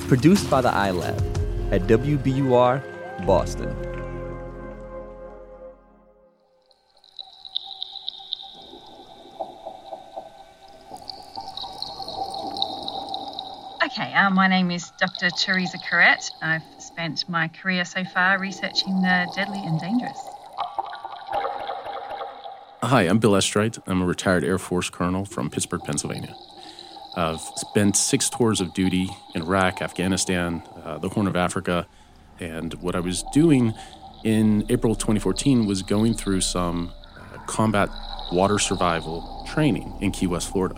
Produced by the iLab at WBUR, Boston. Okay, my name is Dr. Teresa Corrett. I've spent my career so far researching the deadly and dangerous. Hi, I'm Bill Estrite. I'm a retired Air Force colonel from Pittsburgh, Pennsylvania. I've spent 6 tours of duty in Iraq, Afghanistan, the Horn of Africa, and what I was doing in April 2014 was going through some combat water survival training in Key West, Florida.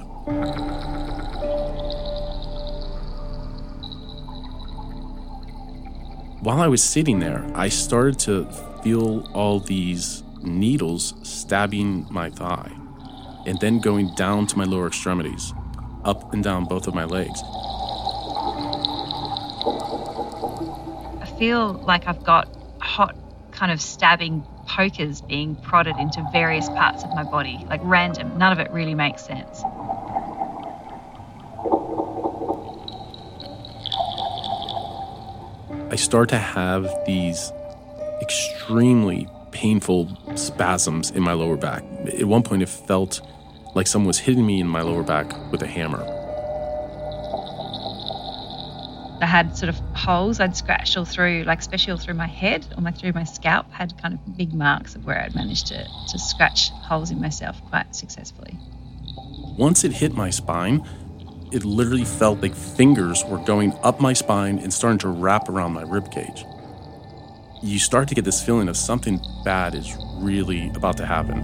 While I was sitting there, I started to feel all these needles stabbing my thigh and then going down to my lower extremities, up and down both of my legs. I feel like I've got hot kind of stabbing pokers being prodded into various parts of my body, like random. None of it really makes sense. I start to have these extremely painful spasms in my lower back. At one point, it felt like someone was hitting me in my lower back with a hammer. I had sort of holes I'd scratched all through, like especially all through my head, or through my scalp, had kind of big marks of where I'd managed to scratch holes in myself quite successfully. Once it hit my spine, it literally felt like fingers were going up my spine and starting to wrap around my ribcage. You start to get this feeling of something bad is really about to happen.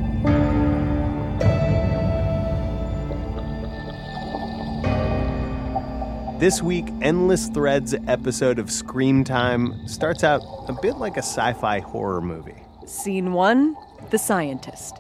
This week, Endless Threads episode of Scream Time starts out a bit like a sci-fi horror movie. Scene 1, The Scientist.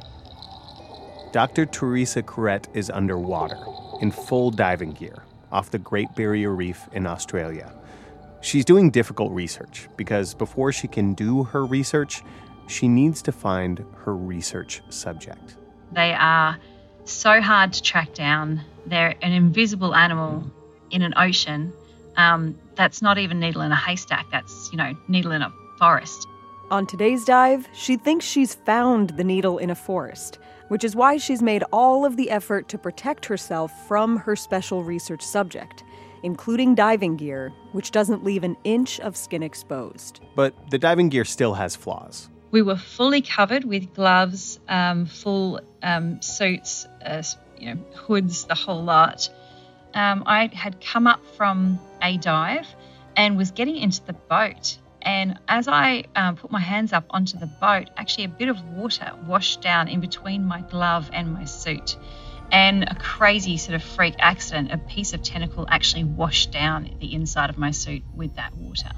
Dr. Teresa Corrett is underwater, in full diving gear, off the Great Barrier Reef in Australia. She's doing difficult research because before she can do her research, she needs to find her research subject. They are so hard to track down. They're an invisible animal in an ocean. That's not even needle in a haystack. That's, needle in a forest. On today's dive, she thinks she's found the needle in a forest, which is why she's made all of the effort to protect herself from her special research subject, including diving gear, which doesn't leave an inch of skin exposed. But the diving gear still has flaws. We were fully covered with gloves, full suits, hoods, the whole lot. I had come up from a dive and was getting into the boat. And as I put my hands up onto the boat, actually a bit of water washed down in between my glove and my suit. And a crazy sort of freak accident, a piece of tentacle actually washed down the inside of my suit with that water.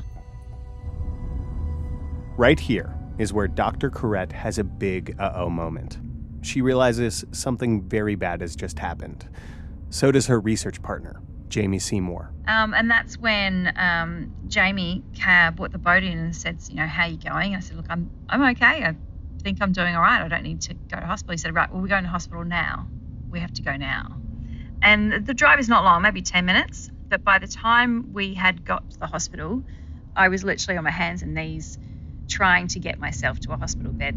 Right here is where Dr. Corrett has a big uh-oh moment. She realizes something very bad has just happened. So does her research partner, Jamie Seymour. And that's when Jamie brought the boat in and said, how are you going? I said, look, I'm okay. I think I'm doing all right. I don't need to go to hospital. He said, right, well, we're going to hospital now. We have to go now. And the drive is not long, maybe 10 minutes. But by the time we had got to the hospital, I was literally on my hands and knees trying to get myself to a hospital bed.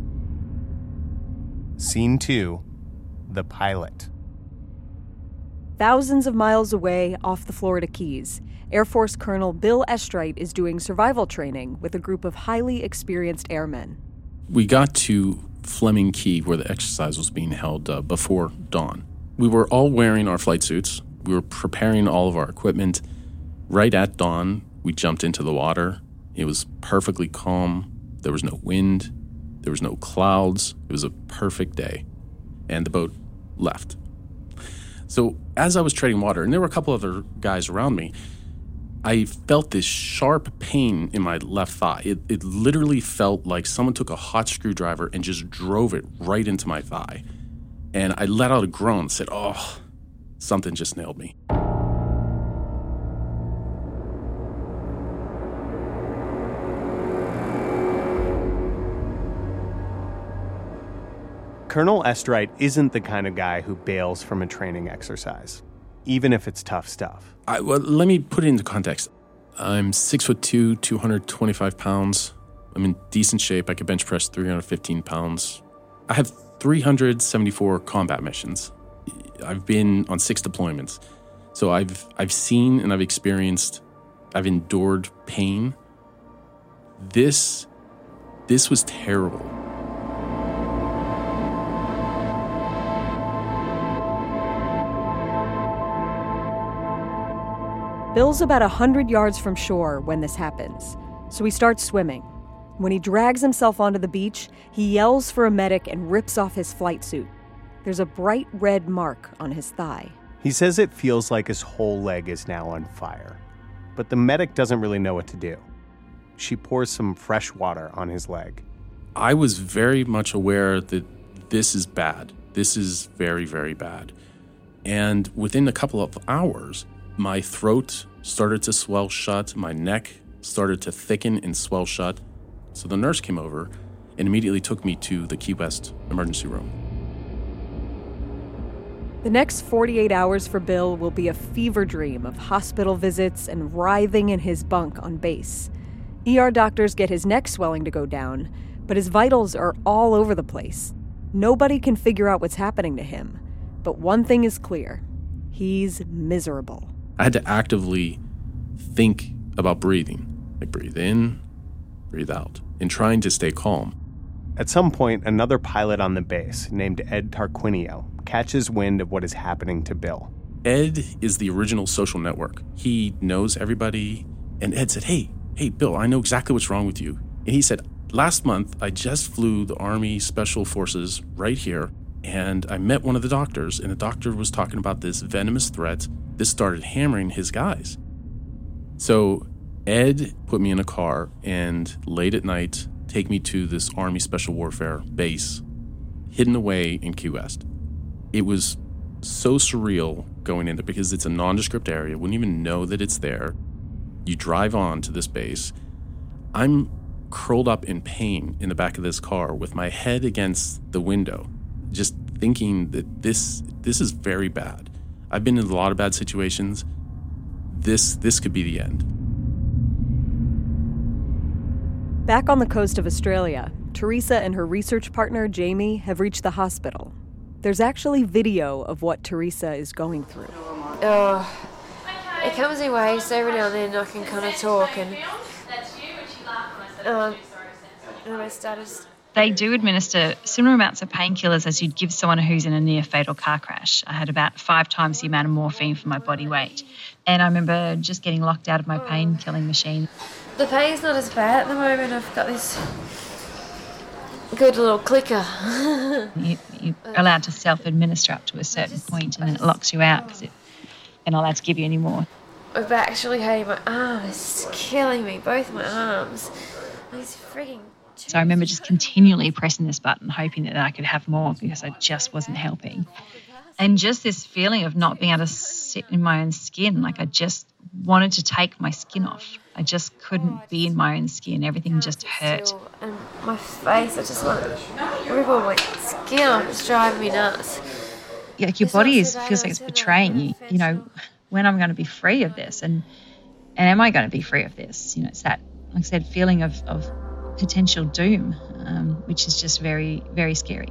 Scene 2, the pilot. Thousands of miles away off the Florida Keys, Air Force Colonel Bill Estrite is doing survival training with a group of highly experienced airmen. We got to Fleming Key, where the exercise was being held before dawn. We were all wearing our flight suits. We were preparing all of our equipment. Right at dawn, we jumped into the water. It was perfectly calm. There was no wind. There was no clouds. It was a perfect day. And the boat left. So as I was treading water, and there were a couple other guys around me, I felt this sharp pain in my left thigh. It literally felt like someone took a hot screwdriver and just drove it right into my thigh. And I let out a groan and said, oh, something just nailed me. Colonel Estrite isn't the kind of guy who bails from a training exercise. even if it's tough stuff. Well, let me put it into context. I'm 6'2", 225 pounds. I'm in decent shape. I could bench press 315 pounds. I have 374 combat missions. I've been on 6 deployments. So I've seen and I've experienced, I've endured pain. This was terrible. Bill's about 100 yards from shore when this happens, so he starts swimming. When he drags himself onto the beach, he yells for a medic and rips off his flight suit. There's a bright red mark on his thigh. He says it feels like his whole leg is now on fire, but the medic doesn't really know what to do. She pours some fresh water on his leg. I was very much aware that this is bad. This is very, very bad. And within a couple of hours, my throat started to swell shut. My neck started to thicken and swell shut. So the nurse came over and immediately took me to the Key West emergency room. The next 48 hours for Bill will be a fever dream of hospital visits and writhing in his bunk on base. ER doctors get his neck swelling to go down, but his vitals are all over the place. Nobody can figure out what's happening to him. But one thing is clear. He's miserable. I had to actively think about breathing. Like breathe in, breathe out, and trying to stay calm. At some point, another pilot on the base, named Ed Tarquinio, catches wind of what is happening to Bill. Ed is the original social network. He knows everybody. And Ed said, hey, Bill, I know exactly what's wrong with you. And he said, last month, I just flew the Army Special Forces right here, and I met one of the doctors, and the doctor was talking about this venomous threat. This started hammering his guys. So Ed put me in a car and late at night, take me to this Army Special Warfare base hidden away in Key West. It was so surreal going in there because it's a nondescript area. Wouldn't even know that it's there. You drive on to this base. I'm curled up in pain in the back of this car with my head against the window, just thinking that this is very bad. I've been in a lot of bad situations. This could be the end. Back on the coast of Australia, Teresa and her research partner, Jamie, have reached the hospital. There's actually video of what Teresa is going through. It comes in waves, so every now and then I can kind of talk and my status. They do administer similar amounts of painkillers as you'd give someone who's in a near-fatal car crash. I had about 5 times the amount of morphine for my body weight. And I remember just getting locked out of my pain-killing machine. The pain's not as bad at the moment. I've got this good little clicker. You're allowed to self-administer up to a certain point, and then it locks you out because they're not allowed to give you any more. I've actually hated my arm. It's killing me, both my arms. These frigging... So I remember just continually pressing this button, hoping that I could have more because I just wasn't helping. And just this feeling of not being able to sit in my own skin, like I just wanted to take my skin off. I just couldn't be in my own skin. Everything just hurt. And my face, I just want to rip all my skin off. It's driving me nuts. Yeah, like your body feels like it's betraying you. You know, when I'm going to be free of this, and am I going to be free of this? You know, it's that, like I said, feeling of potential doom, which is just very, very scary.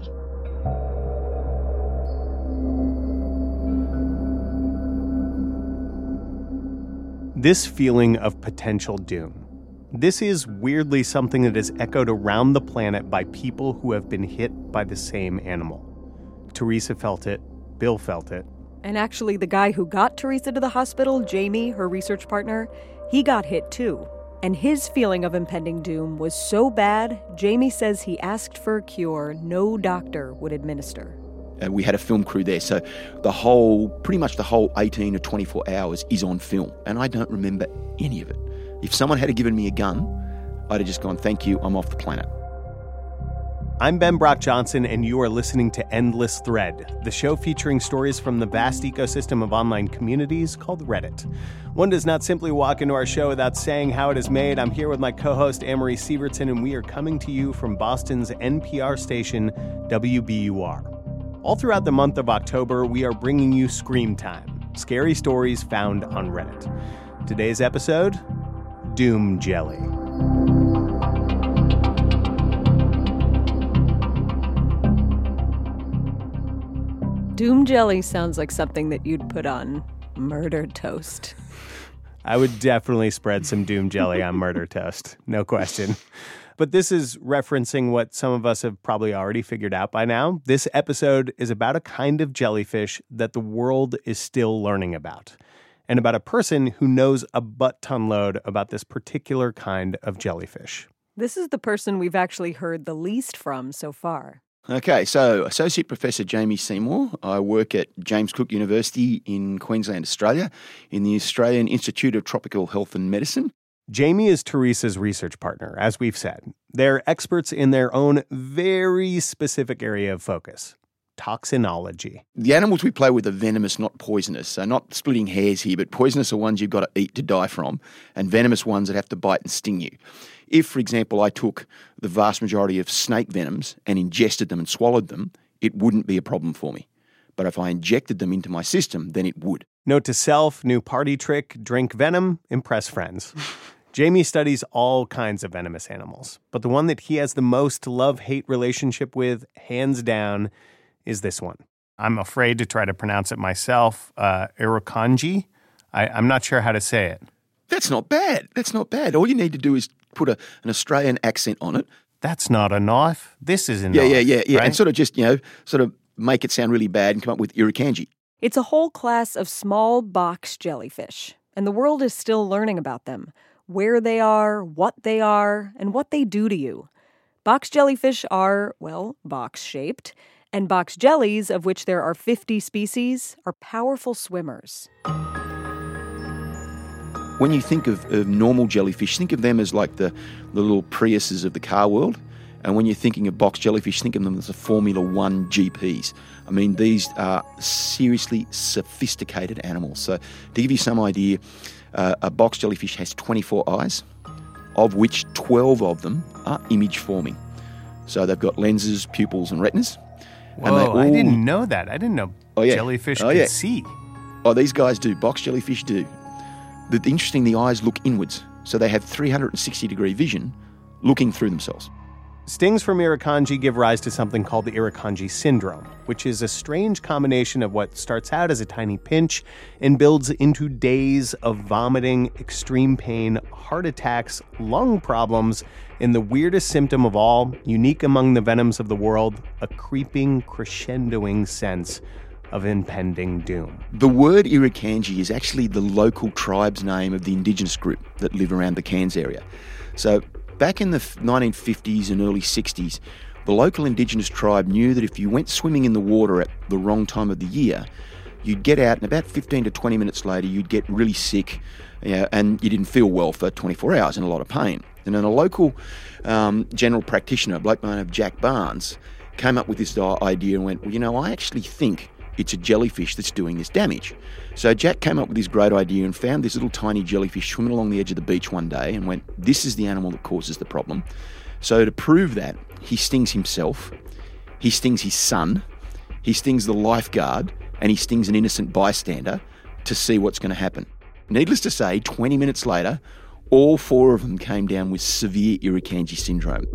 This feeling of potential doom. This is weirdly something that is echoed around the planet by people who have been hit by the same animal. Teresa felt it. Bill felt it. And actually, the guy who got Teresa to the hospital, Jamie, her research partner, he got hit too. And his feeling of impending doom was so bad, Jamie says he asked for a cure no doctor would administer. We had a film crew there, so pretty much the whole 18 to 24 hours is on film, and I don't remember any of it. If someone had given me a gun, I'd have just gone, thank you, I'm off the planet. I'm Ben Brock Johnson, and you are listening to Endless Thread, the show featuring stories from the vast ecosystem of online communities called Reddit. One does not simply walk into our show without saying how it is made. I'm here with my co-host, Anne-Marie Sievertson, and we are coming to you from Boston's NPR station, WBUR. All throughout the month of October, we are bringing you Scream Time, Scary stories found on Reddit. Today's episode, Doom Jelly. Doom jelly sounds like something that you'd put on murder toast. I would definitely spread some Doom jelly on murder toast, no question. But this is referencing what some of us have probably already figured out by now. This episode is about a kind of jellyfish that the world is still learning about, and about a person who knows a butt-ton load about this particular kind of jellyfish. This is the person we've actually heard the least from so far. Okay, so Associate Professor Jamie Seymour. I work at James Cook University in Queensland, Australia, in the Australian Institute of Tropical Health and Medicine. Jamie is Teresa's research partner, as we've said. They're experts in their own very specific area of focus, toxinology. The animals we play with are venomous, not poisonous. So not splitting hairs here, but poisonous are ones you've got to eat to die from, and venomous ones that have to bite and sting you. If, for example, I took the vast majority of snake venoms and ingested them and swallowed them, it wouldn't be a problem for me. But if I injected them into my system, then it would. Note to self, new party trick, drink venom, impress friends. Jamie studies all kinds of venomous animals, but the one that he has the most love-hate relationship with, hands down, is this one. I'm afraid to try to pronounce it myself. Irukandji? I'm not sure how to say it. That's not bad. That's not bad. All you need to do is put an Australian accent on it. That's not a knife. This is a knife. Yeah. Right? And sort of just, sort of make it sound really bad and come up with Irukandji. It's a whole class of small box jellyfish, and the world is still learning about them, where they are, and what they do to you. Box jellyfish are, well, box-shaped, and box jellies, of which there are 50 species, are powerful swimmers. When you think of normal jellyfish, think of them as like the little Priuses of the car world. And when you're thinking of box jellyfish, think of them as the Formula One GPs. I mean, these are seriously sophisticated animals. So to give you some idea, a box jellyfish has 24 eyes, of which 12 of them are image-forming. So they've got lenses, pupils, and retinas. Whoa, I didn't know that. I didn't know jellyfish could see. Oh, these guys do. Box jellyfish do. Interesting, the eyes look inwards. So they have 360-degree vision looking through themselves. Stings from Irukandji give rise to something called the Irukandji syndrome, which is a strange combination of what starts out as a tiny pinch and builds into days of vomiting, extreme pain, heart attacks, lung problems, and the weirdest symptom of all, unique among the venoms of the world, a creeping, crescendoing sense of impending doom. The word Irukandji is actually the local tribe's name of the indigenous group that live around the Cairns area. So back in the 1950s and early 60s, the local indigenous tribe knew that if you went swimming in the water at the wrong time of the year, you'd get out and about 15 to 20 minutes later, you'd get really sick, and you didn't feel well for 24 hours and a lot of pain. And then a local general practitioner, a bloke by the name of Jack Barnes, came up with this idea and went, well, I actually think it's a jellyfish that's doing this damage. So Jack came up with this great idea and found this little tiny jellyfish swimming along the edge of the beach one day and went, this is the animal that causes the problem. So to prove that, he stings himself, he stings his son, he stings the lifeguard, and he stings an innocent bystander to see what's going to happen. Needless to say, 20 minutes later, all four of them came down with severe Irukandji syndrome.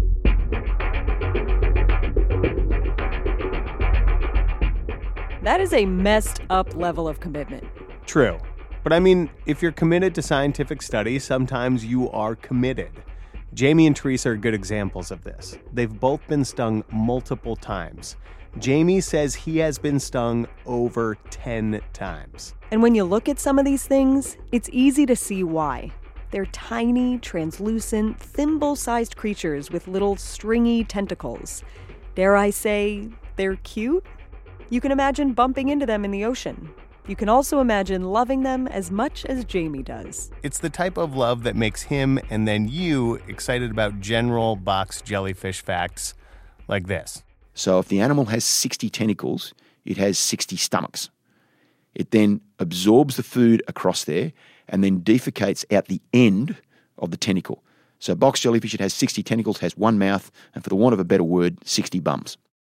That is a messed up level of commitment. True. But I mean, if you're committed to scientific study, sometimes you are committed. Jamie and Teresa are good examples of this. They've both been stung multiple times. Jamie says he has been stung over 10 times. And when you look at some of these things, it's easy to see why. They're tiny, translucent, thimble-sized creatures with little stringy tentacles. Dare I say, they're cute? You can imagine bumping into them in the ocean. You can also imagine loving them as much as Jamie does. It's the type of love that makes him and then you excited about general box jellyfish facts like this. So if the animal has 60 tentacles, it has 60 stomachs. It then absorbs the food across there and then defecates out the end of the tentacle. So box jellyfish, it has 60 tentacles, has one mouth, and for the want of a better word, 60 bums.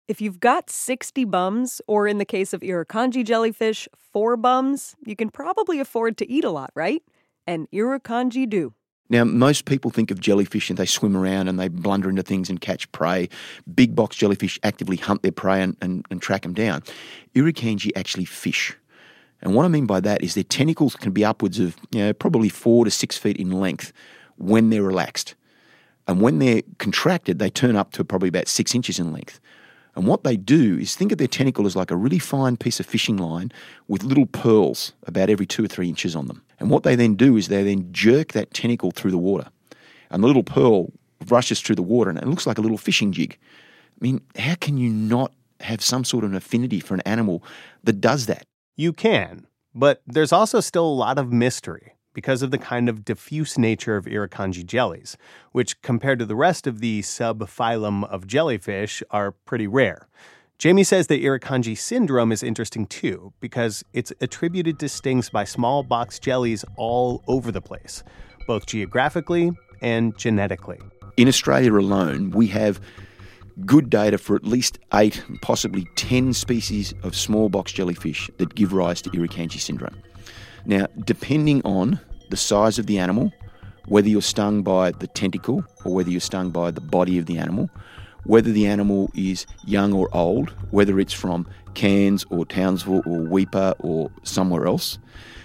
If you've got 60 bums, or in the case of irukandji jellyfish, 4 bums, you can probably afford to eat a lot, right? And irukandji do. Now, most people think of jellyfish and they swim around and they blunder into things and catch prey. Big box jellyfish actively hunt their prey and track them down. Irukandji actually fish. And what I mean by that is their tentacles can be upwards of probably 4 to 6 feet in length when they're relaxed. And when they're contracted, they turn up to probably about 6 inches in length. And what they do is think of their tentacle as like a really fine piece of fishing line with little pearls about every 2 or 3 inches on them. And what they then do is they then jerk that tentacle through the water. And the little pearl rushes through the water and it looks like a little fishing jig. I mean, how can you not have some sort of an affinity for an animal that does that? You can, but there's also still a lot of mystery because of the kind of diffuse nature of irukandji jellies, which compared to the rest of the subphylum of jellyfish are pretty rare. Jamie says the irukandji syndrome is interesting too because it's attributed to stings by small box jellies all over the place, both geographically and genetically. In Australia alone, we have good data for at least 8, possibly 10 species of small box jellyfish that give rise to irukandji syndrome. Now, depending on the size of the animal, whether you're stung by the tentacle or whether you're stung by the body of the animal, whether the animal is young or old, whether it's from Cairns or Townsville or Weipa or somewhere else,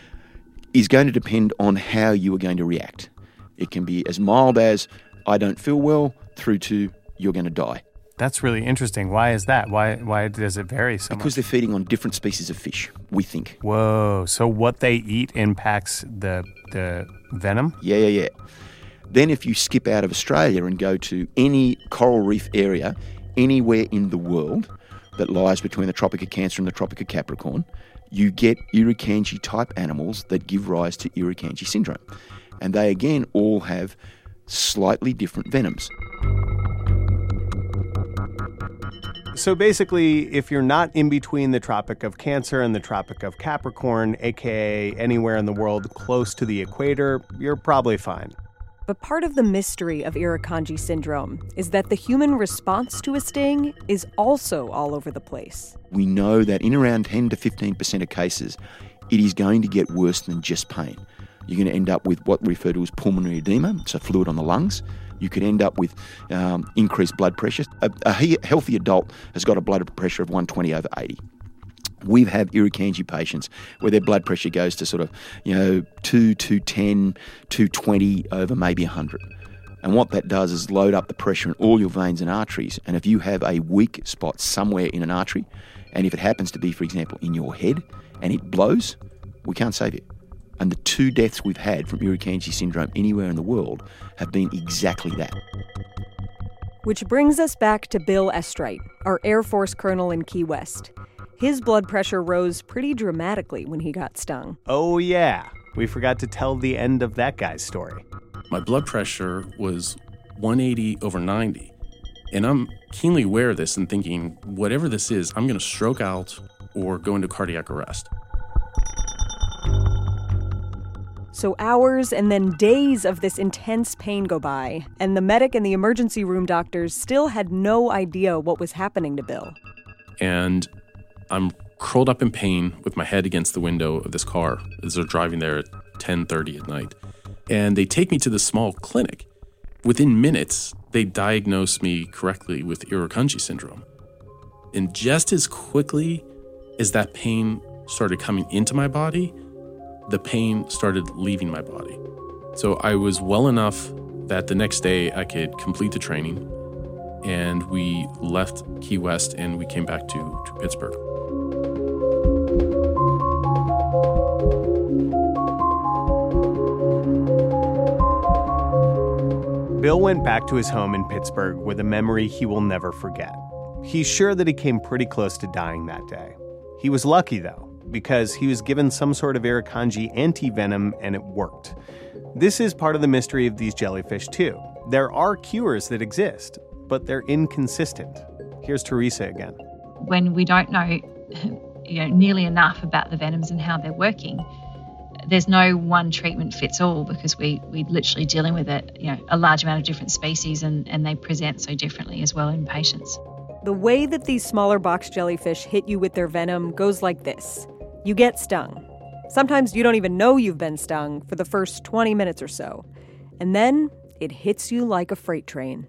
is going to depend on how you are going to react. It can be as mild as, I don't feel well, through to, you're going to die. That's really interesting. Why is that? Why does it vary so much? Because they're feeding on different species of fish, we think. Whoa. So what they eat impacts the venom? Yeah. Then if you skip out of Australia and go to any coral reef area, anywhere in the world that lies between the Tropic of Cancer and the Tropic of Capricorn, you get irukandji type animals that give rise to irukandji syndrome. And they again all have slightly different venoms. So basically, if you're not in between the Tropic of Cancer and the Tropic of Capricorn, aka anywhere in the world close to the equator, you're probably fine. But part of the mystery of irukandji syndrome is that the human response to a sting is also all over the place. We know that in around 10 to 15% of cases, it is going to get worse than just pain. You're going to end up with what we refer to as pulmonary edema, so fluid on the lungs. You could end up with increased blood pressure. A healthy adult has got a blood pressure of 120/80. We've had irukandji patients where their blood pressure goes to sort of, 210, 220 over maybe 100. And what that does is load up the pressure in all your veins and arteries. And if you have a weak spot somewhere in an artery, and if it happens to be, for example, in your head, and it blows, we can't save you. And the 2 deaths we've had from irukandji syndrome anywhere in the world have been exactly that. Which brings us back to Bill Estrite, our Air Force colonel in Key West. His blood pressure rose pretty dramatically when he got stung. Oh yeah, we forgot to tell the end of that guy's story. My blood pressure was 180/90. And I'm keenly aware of this and thinking, whatever this is, I'm going to stroke out or go into cardiac arrest. So hours and then days of this intense pain go by, and the medic and the emergency room doctors still had no idea what was happening to Bill. And I'm curled up in pain with my head against the window of this car as they're driving there at 10:30 at night. And they take me to this small clinic. Within minutes, they diagnose me correctly with irukandji syndrome. And just as quickly as that pain started coming into my body, the pain started leaving my body. So I was well enough that the next day I could complete the training, and we left Key West and we came back to Pittsburgh. Bill went back to his home in Pittsburgh with a memory he will never forget. He's sure that he came pretty close to dying that day. He was lucky, though, because he was given some sort of irukandji anti-venom and it worked. This is part of the mystery of these jellyfish, too. There are cures that exist, but they're inconsistent. Here's Teresa again. When we don't know, nearly enough about the venoms and how they're working, there's no one treatment fits all because we're literally dealing with a large amount of different species and they present so differently as well in patients. The way that these smaller box jellyfish hit you with their venom goes like this. You get stung. Sometimes you don't even know you've been stung for the first 20 minutes or so. And then it hits you like a freight train.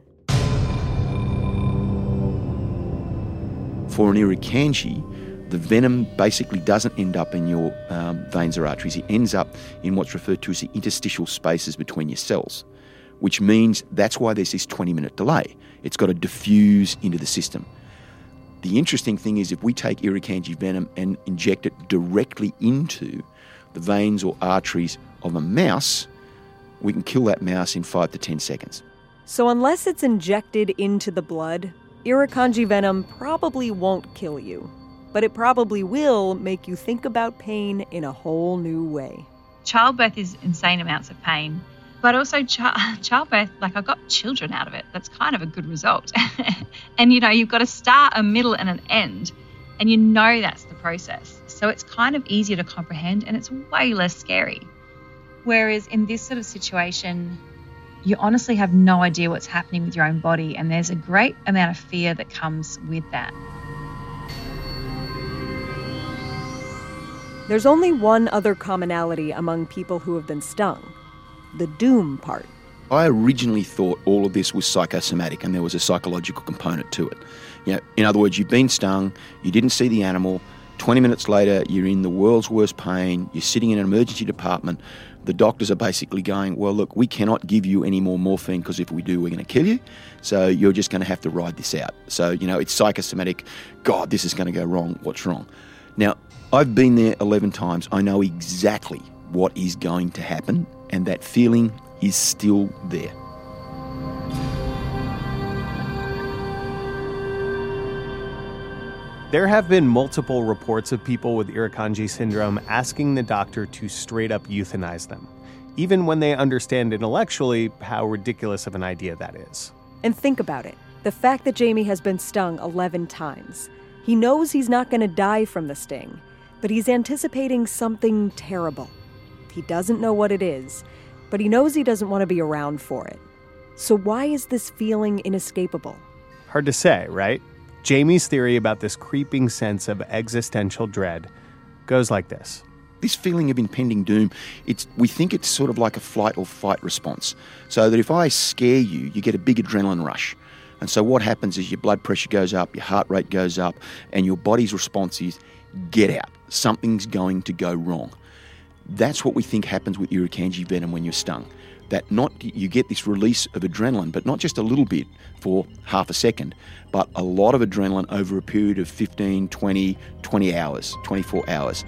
For an irukandji, the venom basically doesn't end up in your veins or arteries. It ends up in what's referred to as the interstitial spaces between your cells, which means that's why there's this 20-minute delay. It's got to diffuse into the system. The interesting thing is if we take irukandji venom and inject it directly into the veins or arteries of a mouse, we can kill that mouse in 5 to 10 seconds. So unless it's injected into the blood, irukandji venom probably won't kill you. But it probably will make you think about pain in a whole new way. Childbirth is insane amounts of pain, but also childbirth, like I got children out of it. That's kind of a good result. And, you've got a start, a middle, and an end, and that's the process. So it's kind of easier to comprehend, and it's way less scary. Whereas in this sort of situation, you honestly have no idea what's happening with your own body, and there's a great amount of fear that comes with that. There's only one other commonality among people who have been stung: the doom part. I originally thought all of this was psychosomatic and there was a psychological component to it. In other words, you've been stung, you didn't see the animal, 20 minutes later you're in the world's worst pain, you're sitting in an emergency department, the doctors are basically going, well, look, we cannot give you any more morphine because if we do, we're going to kill you, so you're just going to have to ride this out. So, it's psychosomatic. God, this is going to go wrong. What's wrong? Now, I've been there 11 times. I know exactly what is going to happen, and that feeling is still there. There have been multiple reports of people with Irukandji syndrome asking the doctor to straight up euthanize them, even when they understand intellectually how ridiculous of an idea that is. And think about it. The fact that Jamie has been stung 11 times. He knows he's not going to die from the sting, but he's anticipating something terrible. He doesn't know what it is, but he knows he doesn't want to be around for it. So why is this feeling inescapable? Hard to say, right? Jamie's theory about this creeping sense of existential dread goes like this. This feeling of impending doom, we think it's sort of like a flight or fight response. So that if I scare you, you get a big adrenaline rush. And so what happens is your blood pressure goes up, your heart rate goes up, and your body's response is, get out. Something's going to go wrong. That's what we think happens with Irukandji venom when you're stung. That you get this release of adrenaline, but not just a little bit for half a second, but a lot of adrenaline over a period of 15, 20 hours, 24 hours.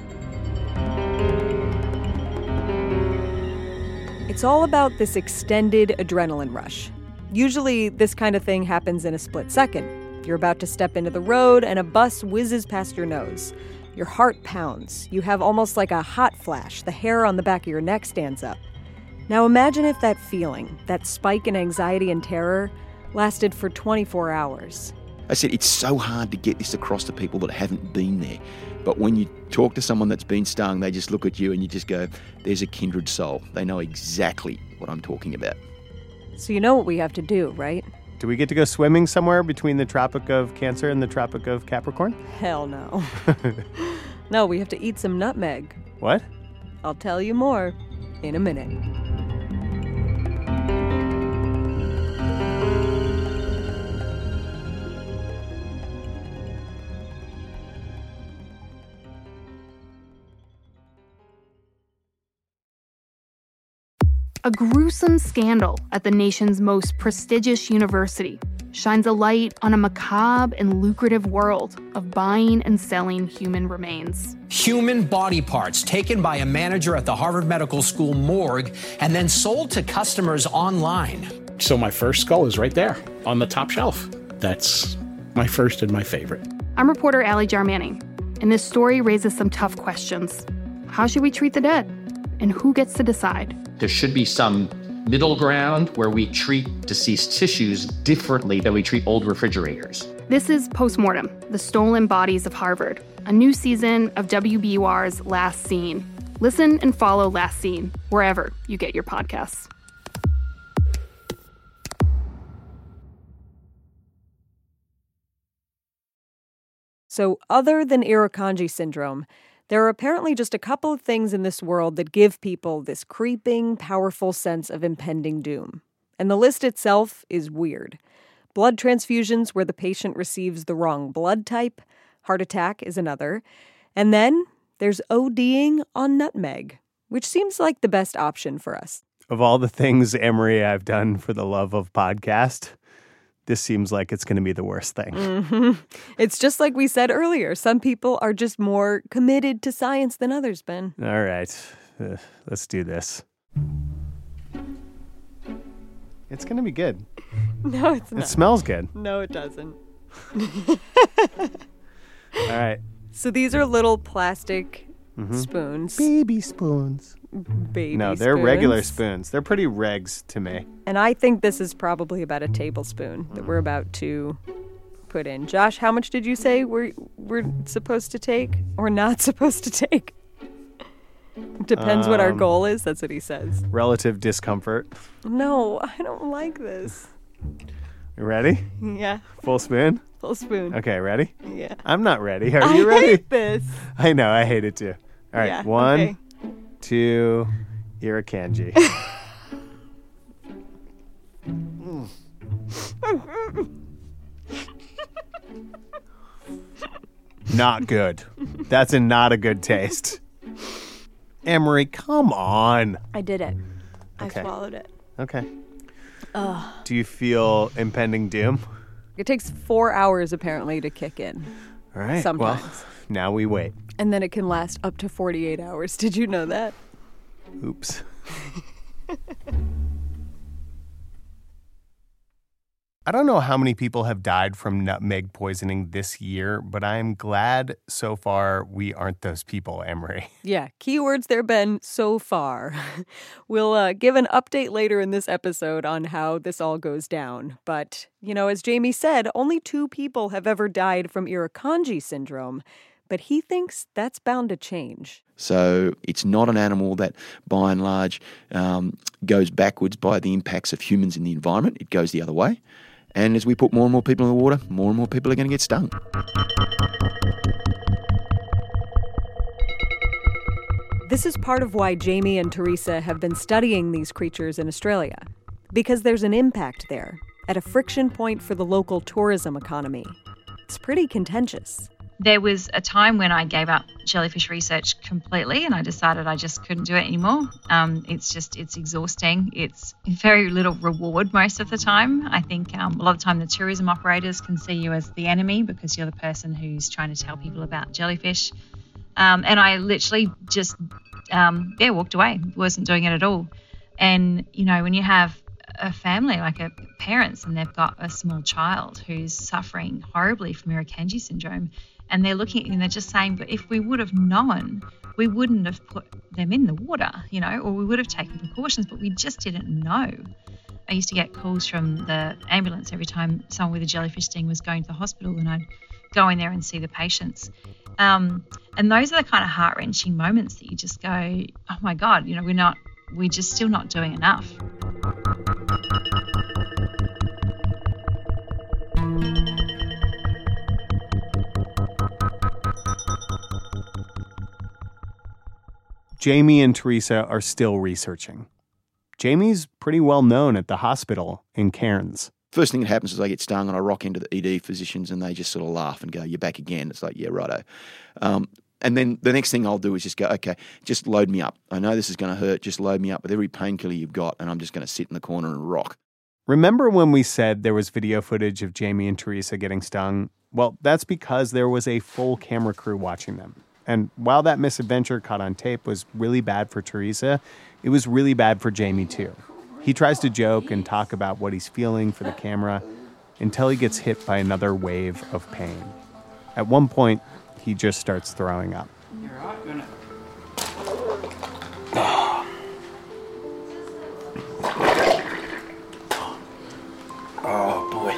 It's all about this extended adrenaline rush. Usually, this kind of thing happens in a split second. You're about to step into the road and a bus whizzes past your nose. Your heart pounds. You have almost like a hot flash. The hair on the back of your neck stands up. Now imagine if that feeling, that spike in anxiety and terror, lasted for 24 hours. I said, it's so hard to get this across to people that haven't been there. But when you talk to someone that's been stung, they just look at you and you just go, there's a kindred soul. They know exactly what I'm talking about. So you know what we have to do, right? Do we get to go swimming somewhere between the Tropic of Cancer and the Tropic of Capricorn? Hell no. No, we have to eat some nutmeg. What? I'll tell you more in a minute. A gruesome scandal at the nation's most prestigious university shines a light on a macabre and lucrative world of buying and selling human remains. Human body parts taken by a manager at the Harvard Medical School morgue and then sold to customers online. So my first skull is right there on the top shelf. That's my first and my favorite. I'm reporter Allie Jarmanning, and this story raises some tough questions. How should we treat the dead? And who gets to decide? There should be some middle ground where we treat deceased tissues differently than we treat old refrigerators. This is Postmortem, the Stolen Bodies of Harvard, a new season of WBUR's Last Scene. Listen and follow Last Scene wherever you get your podcasts. So other than Irukandji syndrome, there are apparently just a couple of things in this world that give people this creeping, powerful sense of impending doom. And the list itself is weird. Blood transfusions where the patient receives the wrong blood type. Heart attack is another. And then there's ODing on nutmeg, which seems like the best option for us. Of all the things, Emery, I've done for the love of podcast, this seems like it's going to be the worst thing. Mm-hmm. It's just like we said earlier. Some people are just more committed to science than others, Ben. All right. Let's do this. It's going to be good. No, it's not. It smells good. No, it doesn't. All right. So these are little plastic spoons. Baby spoons. Baby No, they're spoons. regular spoons. They're pretty regs to me. And I think this is probably about a tablespoon that we're about to put in. Josh, how much did you say we're supposed to take or not supposed to take? Depends what our goal is. That's what he says. Relative discomfort. No, I don't like this. You ready? Yeah. Full spoon? Full spoon. Okay, ready? Yeah. I'm not ready. Are you ready? I hate this. I know, I hate it too. All right, Yeah, 1, okay. 2, Irukandji. Not good. That's not a good taste. Emery, come on. I did it. Okay. I swallowed it. Okay. Do you feel impending doom? It takes 4 hours apparently to kick in. All right. Sometimes. Well, now we wait. And then it can last up to 48 hours. Did you know that? Oops. I don't know how many people have died from nutmeg poisoning this year, but I am glad so far we aren't those people, Emery. Yeah, keywords there, Ben, so far. We'll give an update later in this episode on how this all goes down. But, as Jamie said, only 2 people have ever died from Irukandji syndrome. But he thinks that's bound to change. So it's not an animal that, by and large, goes backwards by the impacts of humans in the environment. It goes the other way. And as we put more and more people in the water, more and more people are going to get stung. This is part of why Jamie and Teresa have been studying these creatures in Australia. Because there's an impact there, at a friction point for the local tourism economy. It's pretty contentious. There was a time when I gave up jellyfish research completely and I decided I just couldn't do it anymore. It's exhausting. It's very little reward most of the time. I think a lot of the time the tourism operators can see you as the enemy because you're the person who's trying to tell people about jellyfish. And I literally just, walked away. Wasn't doing it at all. And, when you have a family, like a parents, and they've got a small child who's suffering horribly from Irukandji syndrome, and they're looking at you and they're just saying, but if we would have known, we wouldn't have put them in the water, or we would have taken precautions, but we just didn't know. I used to get calls from the ambulance every time someone with a jellyfish sting was going to the hospital, and I'd go in there and see the patients. And those are the kind of heart-wrenching moments that you just go, oh my God, we're just still not doing enough. Jamie and Teresa are still researching. Jamie's pretty well known at the hospital in Cairns. First thing that happens is I get stung and I rock into the ED physicians and they just sort of laugh and go, you're back again. It's like, yeah, righto. And then the next thing I'll do is just go, okay, just load me up. I know this is going to hurt. Just load me up with every painkiller you've got and I'm just going to sit in the corner and rock. Remember when we said there was video footage of Jamie and Teresa getting stung? Well, that's because there was a full camera crew watching them. And while that misadventure caught on tape was really bad for Teresa, it was really bad for Jamie too. He tries to joke and talk about what he's feeling for the camera until he gets hit by another wave of pain. At one point, he just starts throwing up. Oh, boy.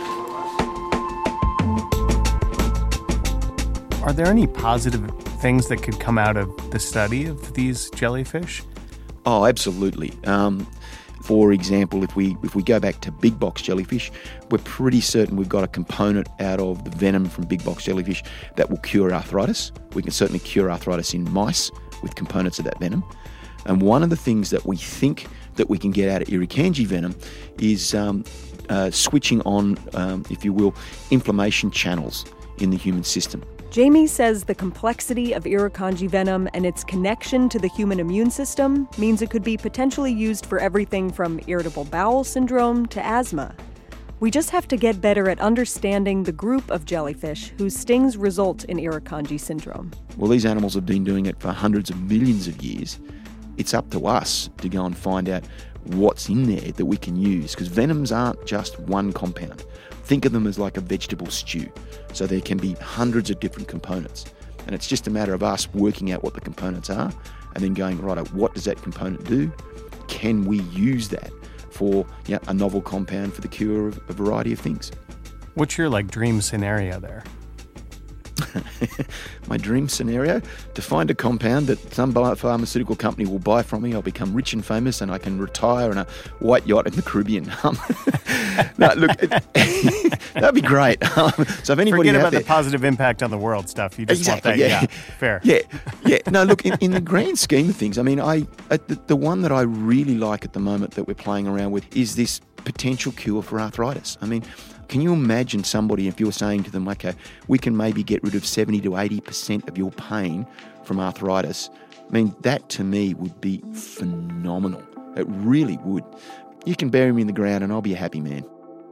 Are there any positive things that could come out of the study of these jellyfish? Oh, absolutely. For example, if we go back to big box jellyfish, we're pretty certain we've got a component out of the venom from big box jellyfish that will cure arthritis. We can certainly cure arthritis in mice with components of that venom. And one of the things that we think that we can get out of Irukandji venom is switching on, if you will, inflammation channels in the human system. Jamie says the complexity of Irukandji venom and its connection to the human immune system means it could be potentially used for everything from irritable bowel syndrome to asthma. We just have to get better at understanding the group of jellyfish whose stings result in Irukandji syndrome. Well, these animals have been doing it for hundreds of millions of years. It's up to us to go and find out what's in there that we can use, because venoms aren't just one compound. Think of them as like a vegetable stew. So there can be hundreds of different components. And it's just a matter of us working out what the components are and then going, right, what does that component do? Can we use that for a novel compound for the cure of a variety of things? What's your dream scenario there? My dream scenario? To find a compound that some pharmaceutical company will buy from me. I'll become rich and famous and I can retire on a white yacht in the Caribbean. No, look, that'd be great. So if anybody Forget about there, the positive impact on the world stuff. You just exactly, want that. yeah. Fair. Yeah. No, look, in the grand scheme of things, I mean, the one that I really like at the moment that we're playing around with is this potential cure for arthritis. I mean, can you imagine somebody, if you're saying to them, okay, we can maybe get rid of 70 to 80% of your pain from arthritis? I mean, that to me would be phenomenal. It really would. You can bury me in the ground and I'll be a happy man.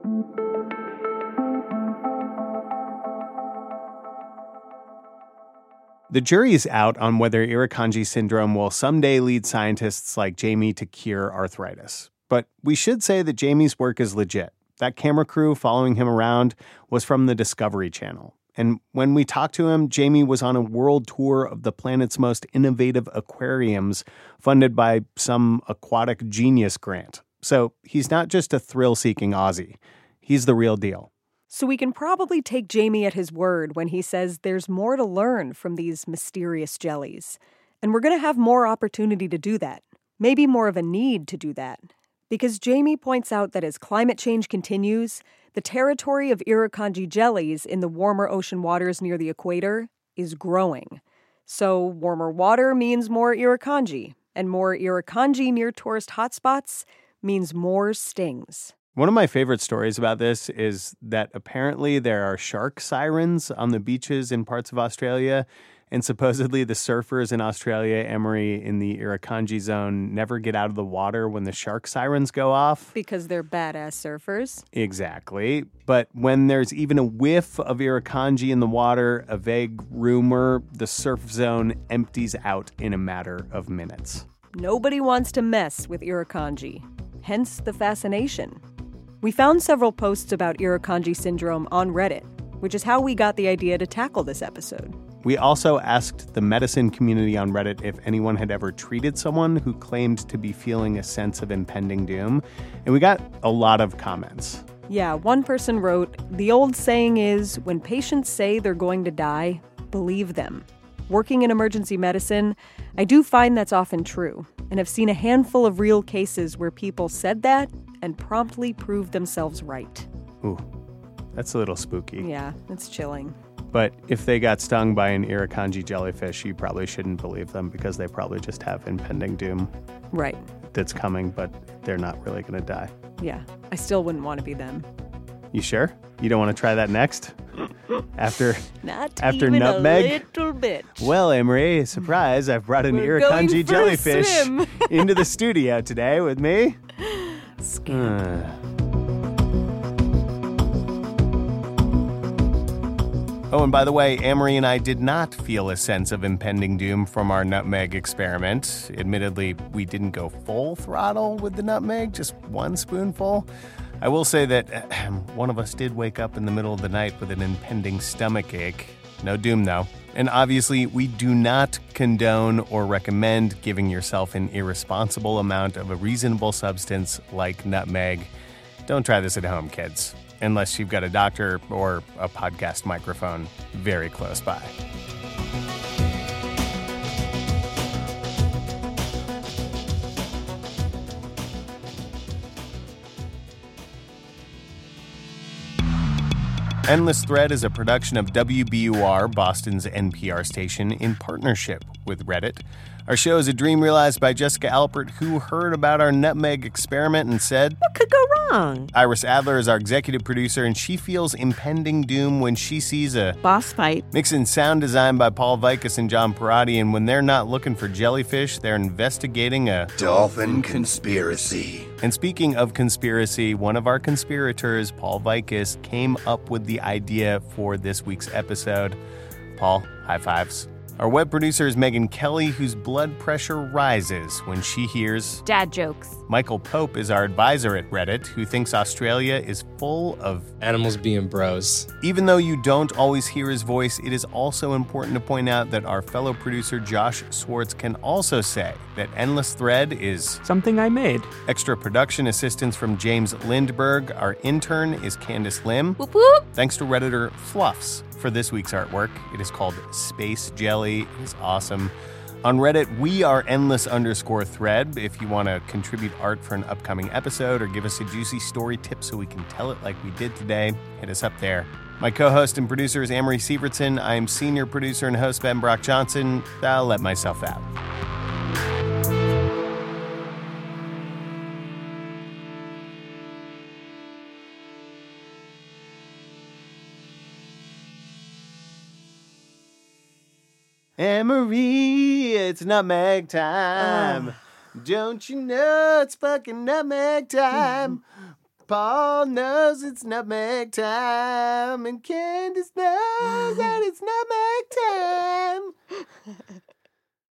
The jury is out on whether Irukandji syndrome will someday lead scientists like Jamie to cure arthritis. But we should say that Jamie's work is legit. That camera crew following him around was from the Discovery Channel. And when we talked to him, Jamie was on a world tour of the planet's most innovative aquariums funded by some aquatic genius grant. So he's not just a thrill-seeking Aussie. He's the real deal. So we can probably take Jamie at his word when he says there's more to learn from these mysterious jellies. And we're going to have more opportunity to do that. Maybe more of a need to do that. Because Jamie points out that as climate change continues, the territory of Irukandji jellies in the warmer ocean waters near the equator is growing. So warmer water means more Irukandji, and more Irukandji near tourist hotspots means more stings. One of my favorite stories about this is that apparently there are shark sirens on the beaches in parts of Australia, and supposedly the surfers in Australia, Emery, in the Irukandji zone, never get out of the water when the shark sirens go off. Because they're badass surfers. Exactly. But when there's even a whiff of Irukandji in the water, a vague rumor, the surf zone empties out in a matter of minutes. Nobody wants to mess with Irukandji, hence the fascination. We found several posts about Irukandji syndrome on Reddit, which is how we got the idea to tackle this episode. We also asked the medicine community on Reddit if anyone had ever treated someone who claimed to be feeling a sense of impending doom, and we got a lot of comments. Yeah, one person wrote, "The old saying is, when patients say they're going to die, believe them. Working in emergency medicine, I do find that's often true, and have seen a handful of real cases where people said that and promptly proved themselves right." Ooh, that's a little spooky. Yeah, it's chilling. But if they got stung by an Irukandji jellyfish, you probably shouldn't believe them because they probably just have impending doom. Right. That's coming, but they're not really going to die. Yeah, I still wouldn't want to be them. You sure? You don't want to try that next? After even nutmeg? A little bit. Well, Emery, surprise, I've brought an Irukandji jellyfish into the studio today with me. Oh, and by the way, Amory and I did not feel a sense of impending doom from our nutmeg experiment. Admittedly, we didn't go full throttle with the nutmeg, just one spoonful. I will say that one of us did wake up in the middle of the night with an impending stomach ache. No doom, though. And obviously, we do not condone or recommend giving yourself an irresponsible amount of a reasonable substance like nutmeg. Don't try this at home, kids. Unless you've got a doctor or a podcast microphone very close by. Endless Thread is a production of WBUR, Boston's NPR station, in partnership with Reddit. Our show is a dream realized by Jessica Alpert, who heard about our nutmeg experiment and said, "What could go wrong?" Iris Adler is our executive producer, and she feels impending doom when she sees a boss fight. Mix and sound design by Paul Vikas and John Parati, and when they're not looking for jellyfish, they're investigating a dolphin conspiracy. And speaking of conspiracy, one of our conspirators, Paul Vikas, came up with the idea for this week's episode. Paul, high fives. Our web producer is Megan Kelly, whose blood pressure rises when she hears dad jokes. Michael Pope is our advisor at Reddit, who thinks Australia is full of animals being bros. Even though you don't always hear his voice, it is also important to point out that our fellow producer Josh Swartz can also say that Endless Thread is something I made. Extra production assistance from James Lindberg. Our intern is Candace Lim. Whoop whoop. Thanks to Redditor Fluffs for this week's artwork. It is called Space Jelly. It is awesome. On Reddit, we are endless_thread. If you want to contribute art for an upcoming episode or give us a juicy story tip so we can tell it like we did today, hit us up there. My co-host and producer is Amory Sievertson. I am senior producer and host Ben Brock Johnson. I'll let myself out. Amory, it's nutmeg time. Don't you know it's fucking nutmeg time? Paul knows it's nutmeg time, and Candace knows that it's nutmeg time.